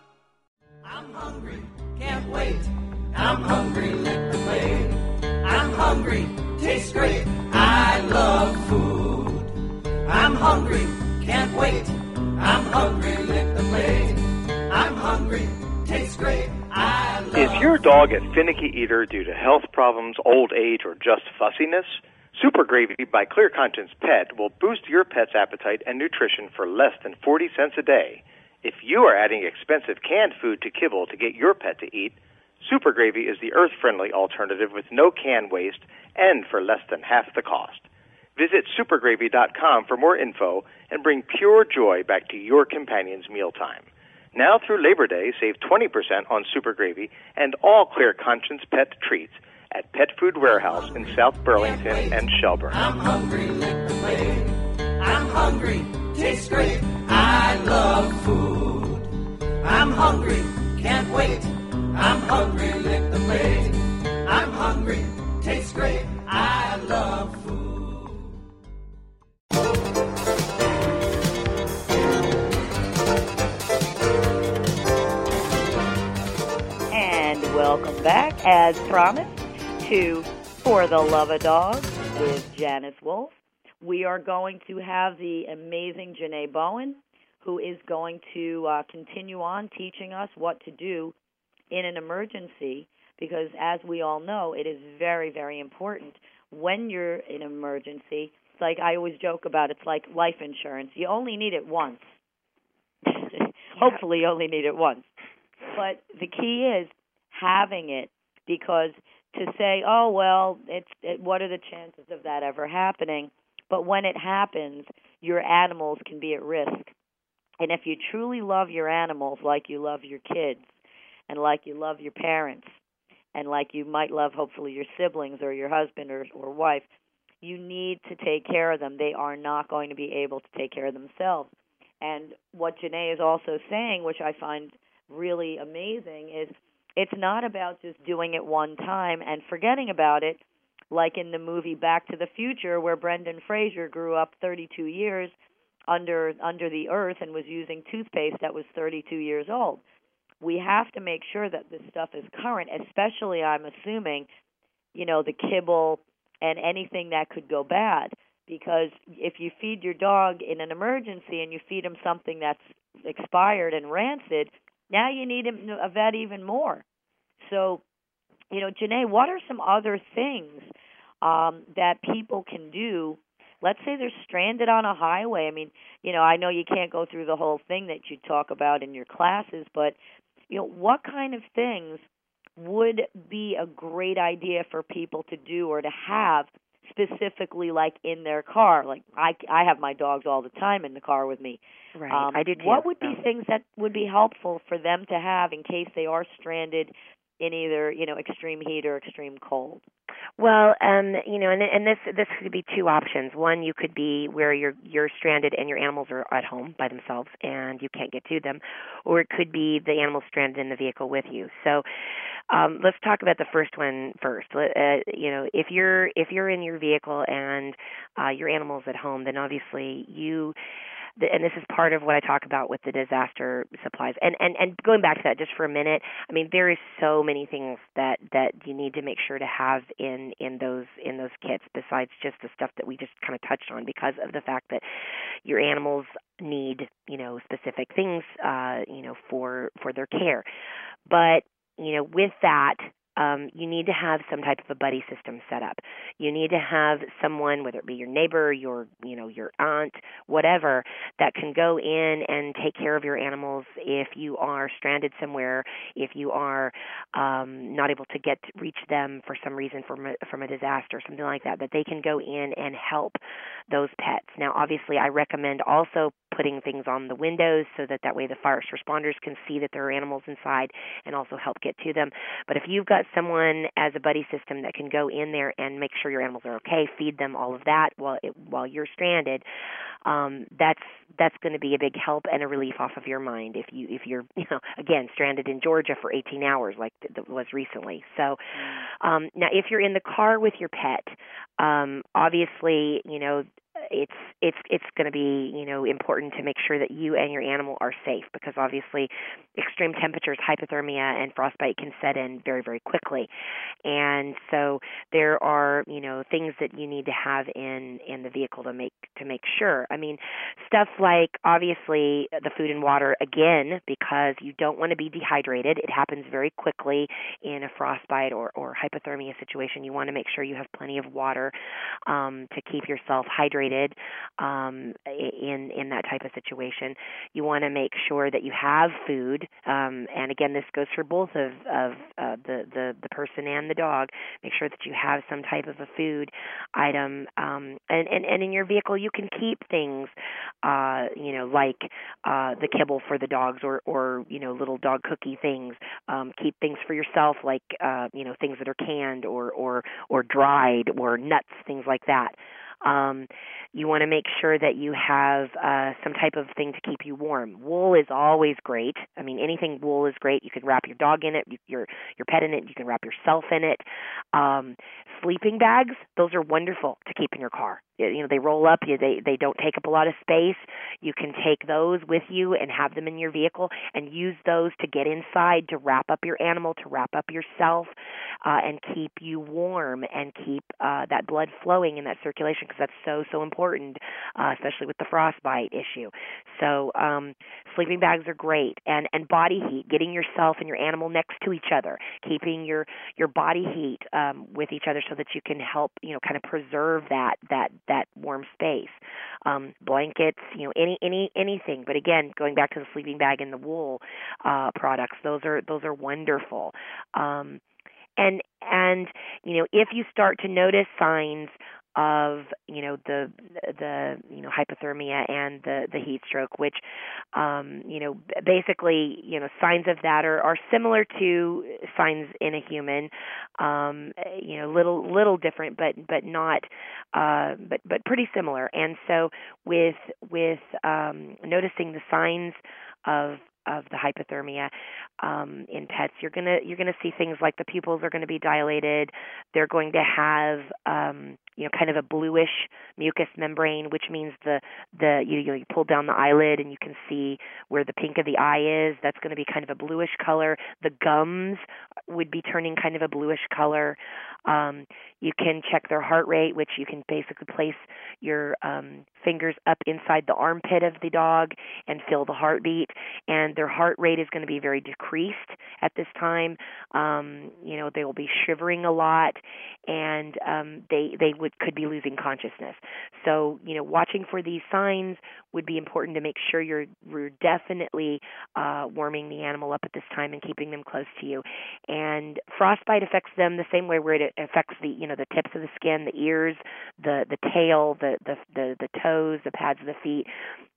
I'm hungry, can't wait. I'm hungry, lick the plate. I'm hungry, tastes great. I love food. I'm hungry, can't wait. I'm hungry, lick the plate. I'm hungry, tastes great. I love Is your dog a finicky eater due to health problems, old age, or just fussiness? Super Gravy by Clear Conscience Pet will boost your pet's appetite and nutrition for less than forty cents a day. If you are adding expensive canned food to kibble to get your pet to eat, Super Gravy is the earth-friendly alternative with no can waste and for less than half the cost. Visit super gravy dot com for more info and bring pure joy back to your companion's mealtime. Now through Labor Day, save twenty percent on Super Gravy and all Clear Conscience Pet treats at Pet Food Warehouse in South Burlington and Shelburne. I'm hungry, lick the plate. I'm hungry, tastes great. I love food. I'm hungry, can't wait. I'm hungry, lick the plate. I'm hungry, tastes great. I love food. And welcome back, as promised, to For the Love of Dogs with Janice Wolf. We are going to have the amazing Janae Bowen, who is going to uh, continue on teaching us what to do in an emergency, because as we all know, it is very, very important when you're in an emergency. It's like I always joke about, it's like life insurance. You only need it once. Hopefully you only need it once. But the key is having it, because to say, oh, well, it's it, what are the chances of that ever happening? But when it happens, your animals can be at risk. And if you truly love your animals like you love your kids and like you love your parents and like you might love, hopefully, your siblings or your husband or, or wife, you need to take care of them. They are not going to be able to take care of themselves. And what Janae is also saying, which I find really amazing, is it's not about just doing it one time and forgetting about it, like in the movie Back to the Future, where Brendan Fraser grew up thirty-two years under under the earth and was using toothpaste that was thirty-two years old. We have to make sure that this stuff is current, especially, I'm assuming, you know, the kibble and anything that could go bad. Because if you feed your dog in an emergency and you feed him something that's expired and rancid, now you need him, a vet even more. So, you know, Janae, what are some other things um, that people can do? Let's say they're stranded on a highway. I mean, you know, I know you can't go through the whole thing that you talk about in your classes, but, you know, what kind of things would be a great idea for people to do or to have specifically, like, in their car? Like, I, I have my dogs all the time in the car with me. Right, um, I do too. What would be things that would be helpful for them to have in case they are stranded in either, you know, extreme heat or extreme cold? Well, um, you know, and and this this could be two options. One, you could be where you're you're stranded and your animals are at home by themselves and you can't get to them, or it could be the animals stranded in the vehicle with you. So, um, let's talk about the first one first. Uh, you know, if you're if you're in your vehicle and uh, your animal's at home, then obviously you. And this is part of what I talk about with the disaster supplies. And, and and going back to that just for a minute, I mean, there is so many things that, that you need to make sure to have in, in those in those kits besides just the stuff that we just kind of touched on, because of the fact that your animals need, you know, specific things, uh, you know, for for their care. But, you know, with that, Um, you need to have some type of a buddy system set up. You need to have someone, whether it be your neighbor, your, you know, your aunt, whatever, that can go in and take care of your animals if you are stranded somewhere, if you are um, not able to get to reach them for some reason from a, from a disaster, something like that, that they can go in and help those pets. Now, obviously, I recommend also putting things on the windows so that that way the first responders can see that there are animals inside and also help get to them. But if you've got someone as a buddy system that can go in there and make sure your animals are okay, feed them, all of that while it, while you're stranded, um, that's that's going to be a big help and a relief off of your mind if you if you're you know again stranded in Georgia for eighteen hours like that was recently. So um, now if you're in the car with your pet, um, obviously you know. It's it's it's going to be you know important to make sure that you and your animal are safe, because obviously extreme temperatures, hypothermia, and frostbite can set in very very quickly, and so there are you know things that you need to have in, in the vehicle to make to make sure. I mean, stuff like obviously the food and water, again, because you don't want to be dehydrated. It happens very quickly in a frostbite or, or hypothermia situation. You want to make sure you have plenty of water um, to keep yourself hydrated. Um, in in that type of situation. You want to make sure that you have food, um, and again, this goes for both of, of uh, the, the, the person and the dog. Make sure that you have some type of a food item, um, and, and, and in your vehicle you can keep things, uh, you know, like uh, the kibble for the dogs, or, or you know, little dog cookie things. Um, keep things for yourself, like uh, you know, things that are canned or, or, or dried, or nuts, things like that. Um, you want to make sure that you have uh, some type of thing to keep you warm. Wool is always great. I mean, anything wool is great. You can wrap your dog in it, you, your your pet in it. You can wrap yourself in it. Um, sleeping bags, those are wonderful to keep in your car. You know, they roll up. You, they they don't take up a lot of space. You can take those with you and have them in your vehicle and use those to get inside, to wrap up your animal, to wrap up yourself, uh, and keep you warm and keep uh, that blood flowing in that circulation, because that's so, so important, uh, especially with the frostbite issue. So um, sleeping bags are great. And, and body heat, getting yourself and your animal next to each other, keeping your, your body heat um, with each other so that you can help, you know, kind of preserve that, that, that warm space. Um, blankets, you know, any any anything. But again, going back to the sleeping bag and the wool uh, products, those are those are wonderful. Um, and and you know, if you start to notice signs of, you know, the the you know hypothermia and the the heat stroke, which um, you know basically you know signs of that are, are similar to signs in a human, um, you know little little different, but but not uh, but but pretty similar. And so with with um, noticing the signs of of the hypothermia um, in pets, you're gonna you're gonna see things like the pupils are going to be dilated. They're going to have um, you know kind of a bluish mucous membrane, which means the the you, you pull down the eyelid and you can see where the pink of the eye is. That's going to be kind of a bluish color. The gums would be turning kind of a bluish color. Um, you can check their heart rate, which you can basically place your um, fingers up inside the armpit of the dog and feel the heartbeat. And their heart rate is going to be very decreased at this time. Um, you know, they will be shivering a lot, and um, they they would could be losing consciousness. So, you know, watching for these signs would be important to make sure you're, you're definitely uh, warming the animal up at this time and keeping them close to you. And frostbite affects them the same way where it affects the you know the tips of the skin, the ears, the the tail, the the the, the toes, the pads of the feet.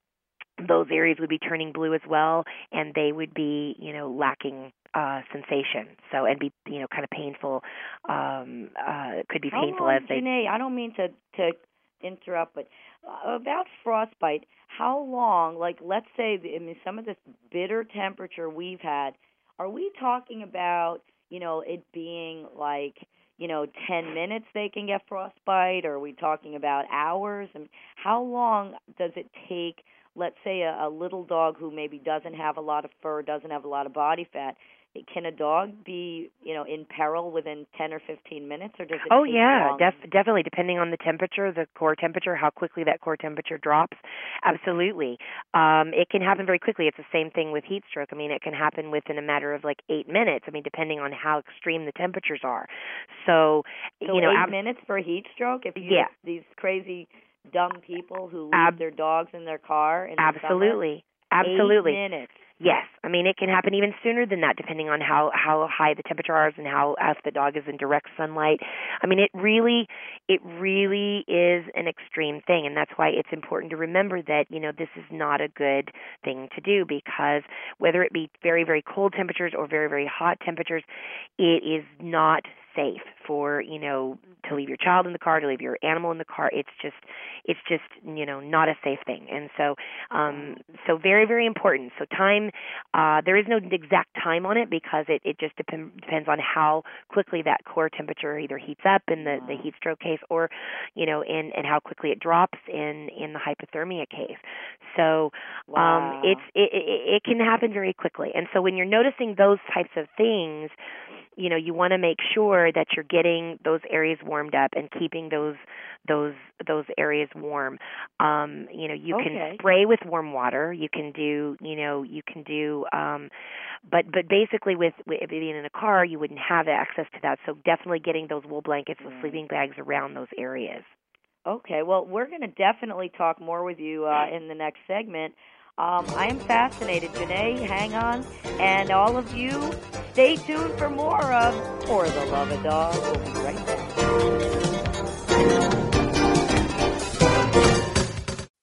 Those areas would be turning blue as well, and they would be, you know, lacking uh, sensation. So, and be, you know, kind of painful. Um, uh, could be How painful long, as they. Janae, I don't mean to to interrupt, but about frostbite, how long? Like, let's say, I mean, some of this bitter temperature we've had. Are we talking about, you know, it being like, you know, ten minutes they can get frostbite, or are we talking about hours? And how long does it take? Let's say a, a little dog who maybe doesn't have a lot of fur, doesn't have a lot of body fat. Can a dog be, you know, in peril within ten or fifteen minutes, or does it Oh, take yeah, long? def- definitely, depending on the temperature, the core temperature, how quickly that core temperature drops. Absolutely. Um, it can happen very quickly. It's the same thing with heat stroke. I mean, it can happen within a matter of like eight minutes, I mean, depending on how extreme the temperatures are. So, So you know, eight ab- minutes for heat stroke? If you Yeah. these crazy dumb people who leave Ab- their dogs in their car in the Absolutely. summer, Absolutely. eight minutes. Yes, I mean it can happen even sooner than that, depending on how, how high the temperature is and how if the dog is in direct sunlight. I mean, it really, it really is an extreme thing, and that's why it's important to remember that you know this is not a good thing to do, because whether it be very very cold temperatures or very very hot temperatures, it is not safe for you know to leave your child in the car, to leave your animal in the car. It's just, it's just you know not a safe thing, and so um, so very very important. So time. Uh, there is no exact time on it because it, it just dep- depends on how quickly that core temperature either heats up in the, the heat stroke case or, you know, in, and how quickly it drops in, in the hypothermia case. So Wow. um, it's it, it, it can happen very quickly. And so when you're noticing those types of things, you know, you want to make sure that you're getting those areas warmed up and keeping those those those areas warm. Um, you know, you Okay. can spray with warm water. You can do, you know, you can do, um, but but basically with, with being in a car, you wouldn't have access to that. So definitely getting those wool blankets, those sleeping bags around those areas. Okay, well, we're going to definitely talk more with you uh, in the next segment. Um, I am fascinated. Janae, hang on. And all of you, stay tuned for more of For the Love of Dog. We'll be right back.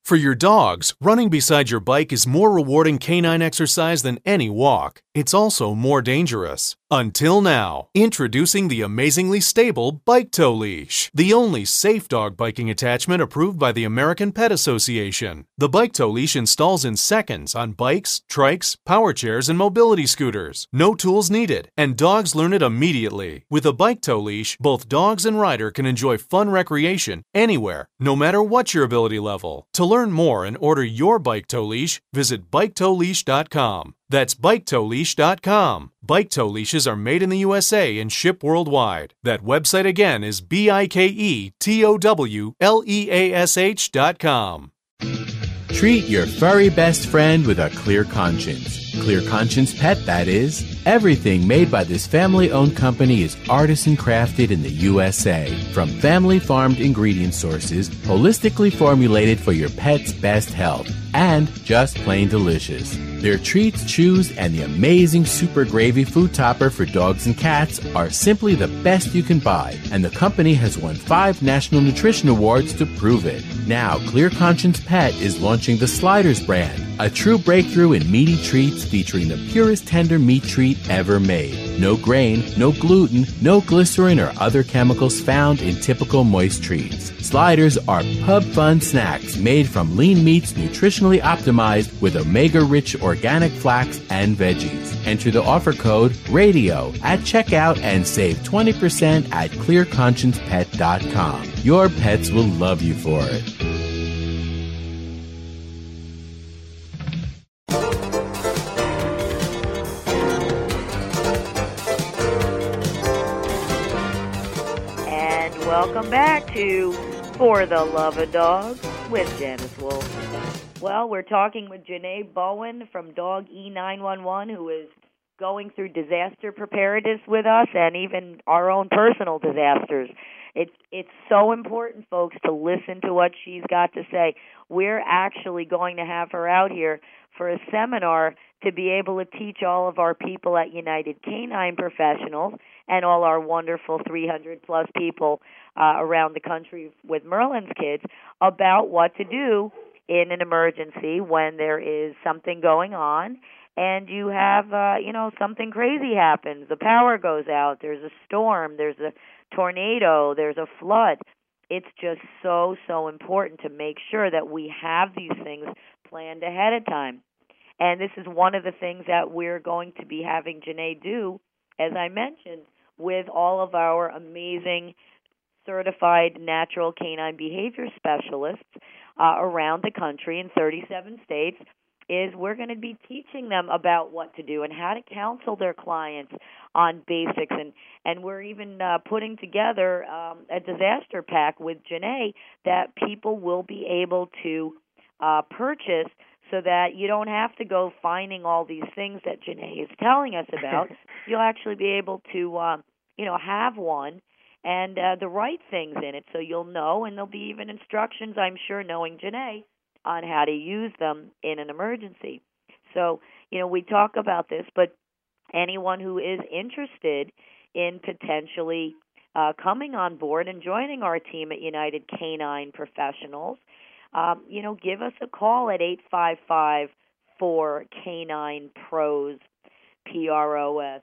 For your dogs, running beside your bike is more rewarding canine exercise than any walk. It's also more dangerous. Until now, introducing the amazingly stable Bike Tow Leash, the only safe dog biking attachment approved by the American Pet Association. The Bike Tow Leash installs in seconds on bikes, trikes, power chairs, and mobility scooters. No tools needed, and dogs learn it immediately. With a Bike Tow Leash, both dogs and rider can enjoy fun recreation anywhere, no matter what your ability level. To learn more and order your Bike Tow Leash, visit bike tow leash dot com. That's bike tow leash dot com. Bike Tow Leashes are made in the U S A and ship worldwide. That website again is B I K E T O W L E A S H dot com. Treat your furry best friend with a clear conscience. Clear Conscience Pet, that is. Everything made by this family-owned company is artisan crafted in the U S A. From family-farmed ingredient sources, holistically formulated for your pet's best health, and just plain delicious. Their treats, chews, and the amazing Super Gravy food topper for dogs and cats are simply the best you can buy, and the company has won five National Nutrition Awards to prove it. Now, Clear Conscience Pet is launching the Sliders brand, a true breakthrough in meaty treats featuring the purest tender meat treat ever made. No grain, no gluten, no glycerin or other chemicals found in typical moist treats. Sliders are pub fun snacks made from lean meats nutritionally optimized with omega-rich organic flax and veggies. Enter the offer code RADIO at checkout and save twenty percent at clear conscience pet dot com. Your pets will love you for it. Welcome back to For the Love of Dogs with Janice Wolf. Well, we're talking with Janae Bowen from Dog E nine one one, who is going through disaster preparedness with us and even our own personal disasters. It's it's so important, folks, to listen to what she's got to say. We're actually going to have her out here for a seminar to be able to teach all of our people at United Canine Professionals and all our wonderful three hundred plus people uh, around the country with Merlin's kids about what to do in an emergency when there is something going on and you have, uh, you know, something crazy happens. The power goes out, there's a storm, there's a tornado, there's a flood. It's just so, so important to make sure that we have these things planned ahead of time. And this is one of the things that we're going to be having Janae do, as I mentioned, with all of our amazing certified natural canine behavior specialists uh, around the country in thirty-seven states, is we're going to be teaching them about what to do and how to counsel their clients on basics. And, and we're even uh, putting together um, a disaster pack with Janae that people will be able to uh, purchase so that you don't have to go finding all these things that Janae is telling us about. You'll actually be able to, uh, you know, have one and uh, the right things in it so you'll know, and there'll be even instructions, I'm sure, knowing Janae, on how to use them in an emergency. So, you know, we talk about this, but anyone who is interested in potentially uh, coming on board and joining our team at United Canine Professionals, um, you know, give us a call at eight five five, four, Canine Pros, P R O S,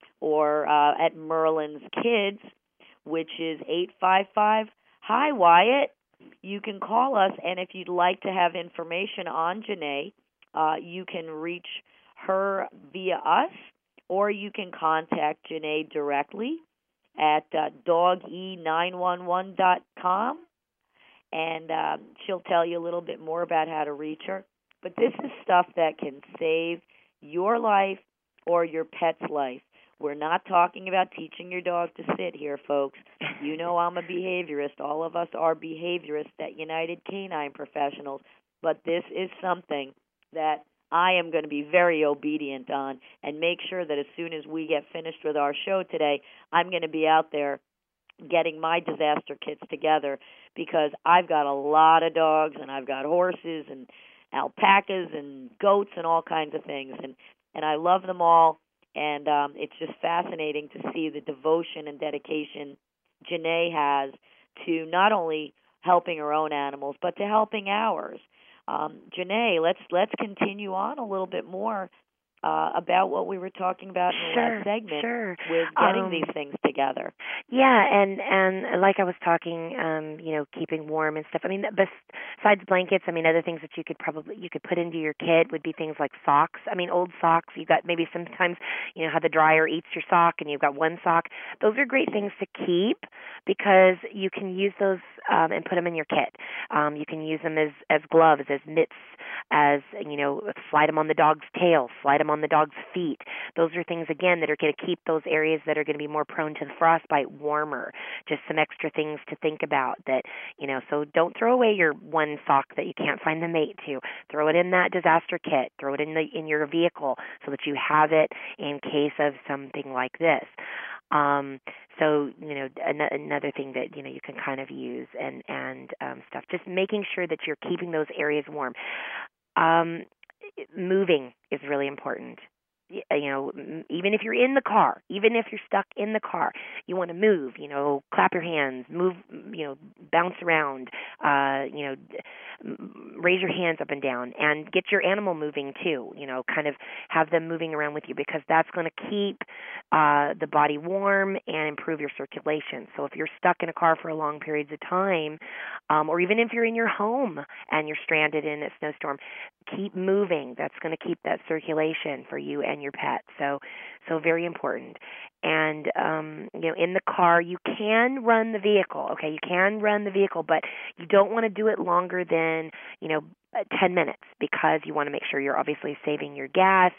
or uh, at Merlin's Kids, which is eight five five, hi, Wyatt. You can call us, and if you'd like to have information on Janae, uh, you can reach her via us, or you can contact Janae directly at uh, dog e nine one one dot com, and uh, she'll tell you a little bit more about how to reach her. But this is stuff that can save your life or your pet's life. We're not talking about teaching your dog to sit here, folks. You know I'm a behaviorist. All of us are behaviorists at United Canine Professionals. But this is something that I am going to be very obedient on and make sure that as soon as we get finished with our show today, I'm going to be out there getting my disaster kits together because I've got a lot of dogs and I've got horses and alpacas and goats and all kinds of things. And, and I love them all. And um, it's just fascinating to see the devotion and dedication Janae has to not only helping her own animals, but to helping ours. Um, Janae, let's let's continue on a little bit more uh, about what we were talking about in the sure, last segment sure. with getting um, these things together. Yeah, and and like I was talking, um, you know, keeping warm and stuff. I mean, besides blankets, I mean, other things that you could probably you could put into your kit would be things like socks. I mean, old socks. You got maybe sometimes you know how the dryer eats your sock, and you've got one sock. Those are great things to keep because you can use those um, and put them in your kit. Um, you can use them as as gloves, as mitts, as you know, slide them on the dog's tail, slide them on the dog's feet. Those are things again that are going to keep those areas that are going to be more prone to the frostbite warmer. Just some extra things to think about that, you know, so don't throw away your one sock that you can't find the mate to. Throw it in that disaster kit. Throw it in the in your vehicle so that you have it in case of something like this. Um, so, you know, an- another thing that, you know, you can kind of use and, and um, stuff, just making sure that you're keeping those areas warm. Um, moving is really important. You know, even if you're in the car, even if you're stuck in the car, you want to move, you know, clap your hands, move, you know, bounce around, uh, you know, raise your hands up and down and get your animal moving too, you know, kind of have them moving around with you because that's going to keep uh, the body warm and improve your circulation. So if you're stuck in a car for long periods of time, um, or even if you're in your home and you're stranded in a snowstorm, keep moving. That's going to keep that circulation for you and your pet. So, so very important. And um, you know, in the car, you can run the vehicle. Okay, you can run the vehicle, but you don't want to do it longer than you know ten minutes because you want to make sure you're obviously saving your gas,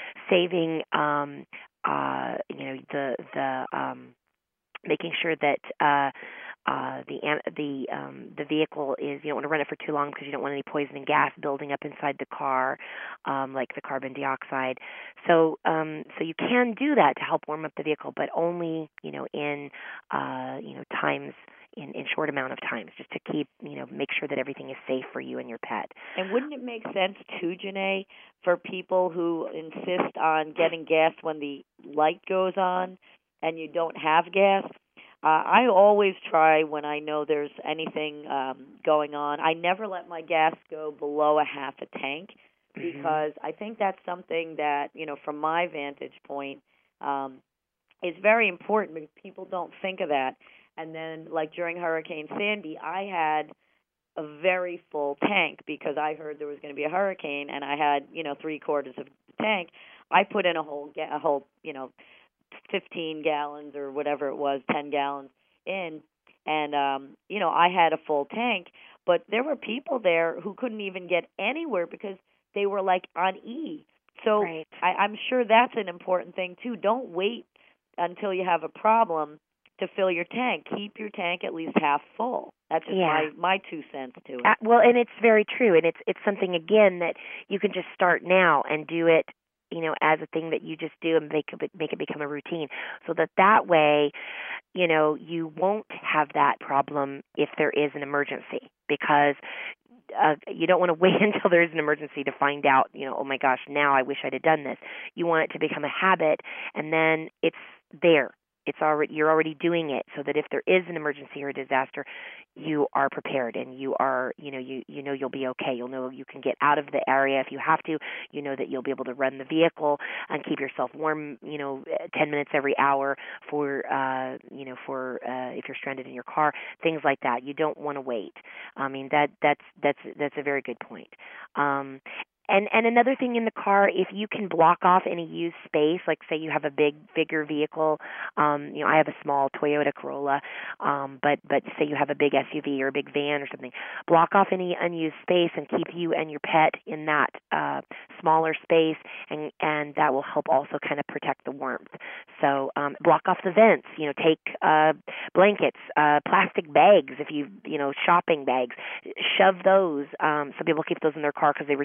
saving um, uh, you know the the um, making sure that. Uh, Uh, the the um, the vehicle is you don't want to run it for too long because you don't want any poison gas building up inside the car, um, like the carbon dioxide. So um, so you can do that to help warm up the vehicle, but only you know in uh, you know times in, in short amount of times, just to keep you know make sure that everything is safe for you and your pet. And wouldn't it make sense too, Janae, for people who insist on getting gas when the light goes on and you don't have gas? Uh, I always try when I know there's anything um, going on. I never let my gas go below a half a tank because mm-hmm. I think that's something that, you know, from my vantage point, um, is very important because people don't think of that. And then, like during Hurricane Sandy, I had a very full tank because I heard there was going to be a hurricane, and I had, you know, three quarters of the tank. I put in a whole, a whole, you know, fifteen gallons or whatever it was, ten gallons in, and um, you know, I had a full tank, but there were people there who couldn't even get anywhere because they were like on E. So right. I, I'm sure that's an important thing too. Don't wait until you have a problem to fill your tank. Keep your tank at least half full. That's just yeah. my, my two cents to it. Uh, well, and it's very true, and it's it's something again that you can just start now and do it. You know, as a thing that you just do and make it, make it become a routine so that that way, you know, you won't have that problem if there is an emergency because uh, you don't want to wait until there is an emergency to find out, you know, oh my gosh, now I wish I'd have done this. You want it to become a habit and then it's there. It's already you're already doing it so that if there is an emergency or a disaster, you are prepared and you are, you know, you, you know you'll be okay. You'll know you can get out of the area if you have to. You know that you'll be able to run the vehicle and keep yourself warm, you know, ten minutes every hour for, uh, you know, for uh, if you're stranded in your car, things like that. You don't want to wait. I mean, that that's that's that's a very good point. Um, And and another thing in the car, if you can block off any used space, like say you have a big, bigger vehicle, um, you know, I have a small Toyota Corolla, um, but but say you have a big S U V or a big van or something, block off any unused space and keep you and your pet in that uh, smaller space, and and that will help also kind of protect the warmth. So um, block off the vents, you know, take uh, blankets, uh, plastic bags, if you you know, shopping bags, shove those. Um, some people keep those in their car because they return them.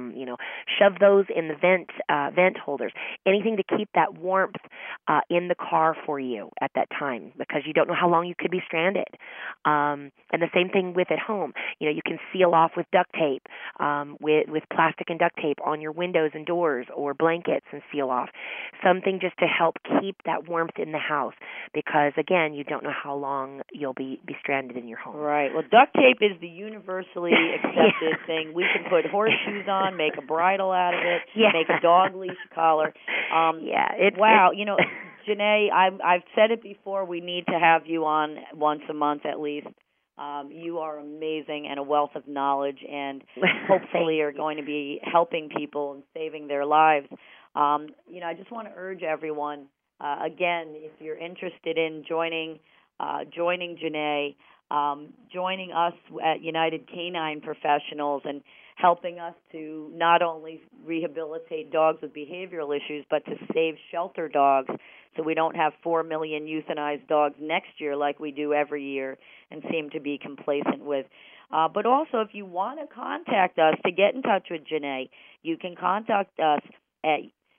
Um, you know, shove those in the vent uh, vent holders. Anything to keep that warmth uh, in the car for you at that time, because you don't know how long you could be stranded. Um, and the same thing with at home. You know, you can seal off with duct tape, um, with with plastic and duct tape on your windows and doors, or blankets and seal off. Something just to help keep that warmth in the house, because again, you don't know how long you'll be, be stranded in your home. Right. Well, duct tape is the universally accepted yeah. thing. We can put horseshoes on, make a bridle out of it, yeah. make a dog leash collar. Um, yeah. It's, wow. It's, you know, Janae, I've, I've said it before. We need to have you on once a month at least. Um, you are amazing and a wealth of knowledge, and hopefully are going to be helping people and saving their lives. Um, you know, I just want to urge everyone, uh, again, if you're interested in joining uh, joining Janae, um, joining us at United Canine Professionals and helping us to not only rehabilitate dogs with behavioral issues, but to save shelter dogs so we don't have four million euthanized dogs next year like we do every year and seem to be complacent with. Uh, but also, if you want to contact us to get in touch with Janae, you can contact us at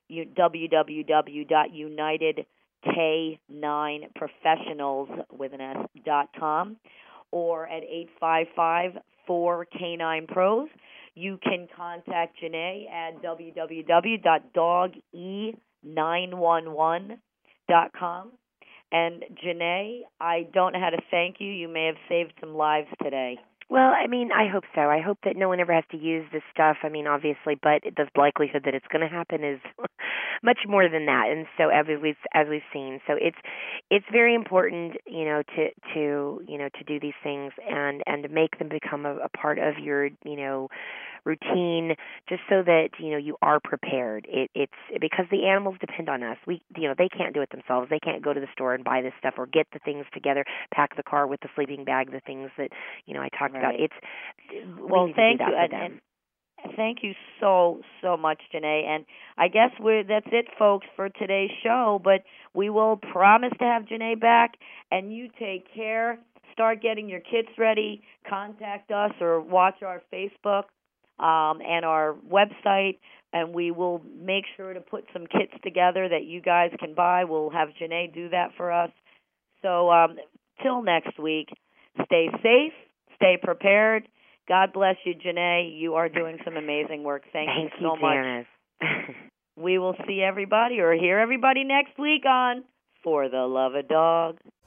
w w w dot united k nine professionals with an S dot com or at eight five five four K nine pros. You can contact Janae at w w w dot dog e nine one one dot com. And Janae, I don't know how to thank you. You may have saved some lives today. Well, I mean, I hope so. I hope that no one ever has to use this stuff. I mean, obviously, but the likelihood that it's going to happen is much more than that. And so, as we've as we've seen, so it's it's very important, you know, to to you know to do these things and and to make them become a, a part of your you know routine, just so that you know you are prepared. It, it's because the animals depend on us. We you know they can't do it themselves. They can't go to the store and buy this stuff or get the things together, pack the car with the sleeping bag, the things that you know I talked right. about. It's well, we thank you. And, and thank you so so much, Janae. And I guess we're that's it, folks, for today's show. But we will promise to have Janae back. And you take care. Start getting your kits ready. Contact us or watch our Facebook. Um, and our website, and we will make sure to put some kits together that you guys can buy. We'll have Janae do that for us. So um, till next week, stay safe, stay prepared. God bless you, Janae. You are doing some amazing work. Thank, Thank you so you, much. Janice. We will see everybody or hear everybody next week on For the Love of Dog.